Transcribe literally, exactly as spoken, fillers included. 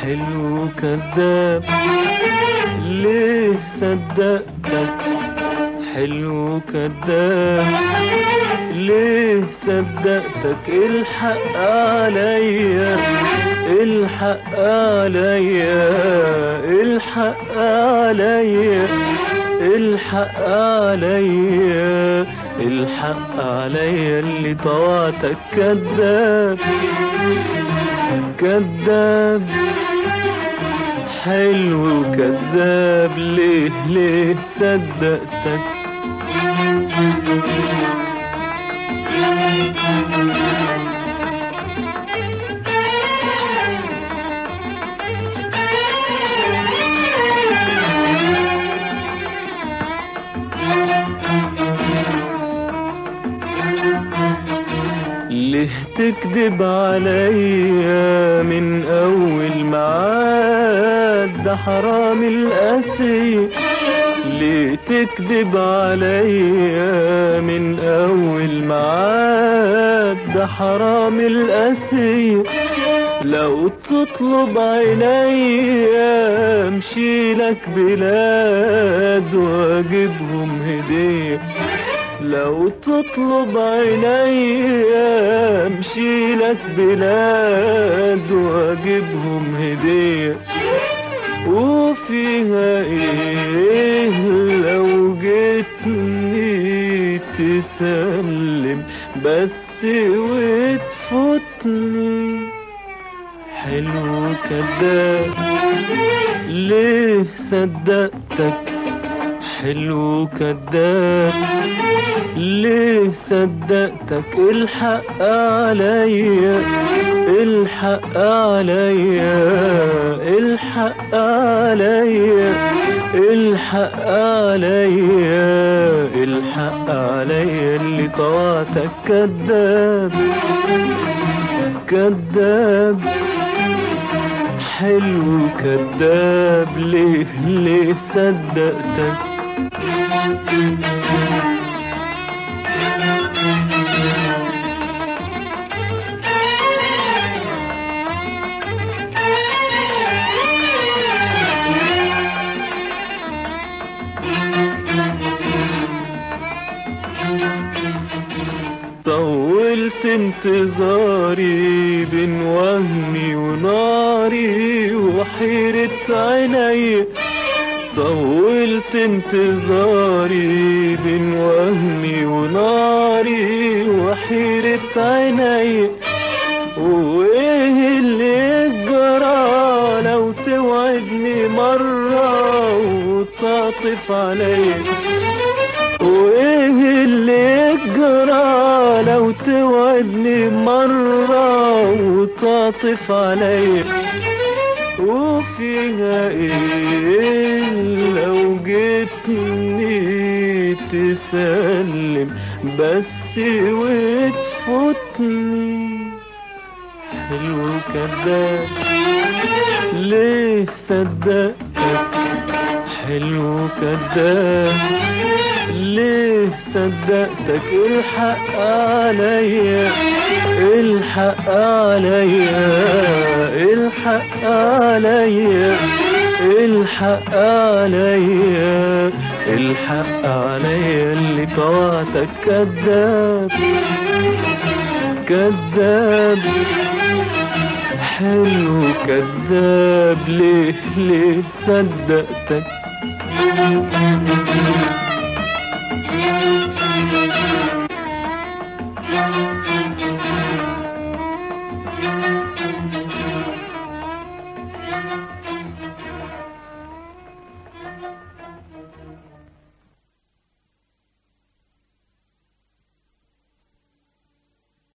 حلو كذاب ليه صدقتك، حلو كذاب ليه صدقتك، الحق عليا الحق عليا الحق عليا الحق عليا الحق عليا اللي طوعتك كذاب كذاب حلو كذاب ليه ليه صدقتك. ليه تكذب عليا من اول معاد، ده حرام القاسي. ليه تكذب عليا من اول معاد، ده حرام القاسي. لو تطلب عينيا امشي لك بلاد واجيبهم هديه، لو تطلب عينيا امشي لك بلاد واجيبهم هديه. وفيها ايه لو جيتني تسلم بس وتفوتني. حلو كذاب ليه صدقتك، حلو كذاب ليه صدقتك، الحق عليا الحق عليا الحق عليا الحق عليا الحق عليا اللي طوعتك كذاب كذاب حلو كذاب ليه ليه صدقتك. طولت انتظاري بين وهمي وناري وحيرة عيني، طولت انتظاري بين وهمي وناري وحيرة عيني. وايه اللي يجرى لو توعدني مرة وتعطف علي، وايه اللي يجرى لو توعدني مرة وتعطف علي. وفيها ايه لو جيتني تسلم بس وتفوتني. حلو كذاب ليه صدقتك، حلو كذاب ليه صدقتك، الحق عليا الحق عليا الحق عليا الحق عليا الحق عليا اللي طوعتك كذاب كذاب حلو كذاب ليه ليه صدقتك.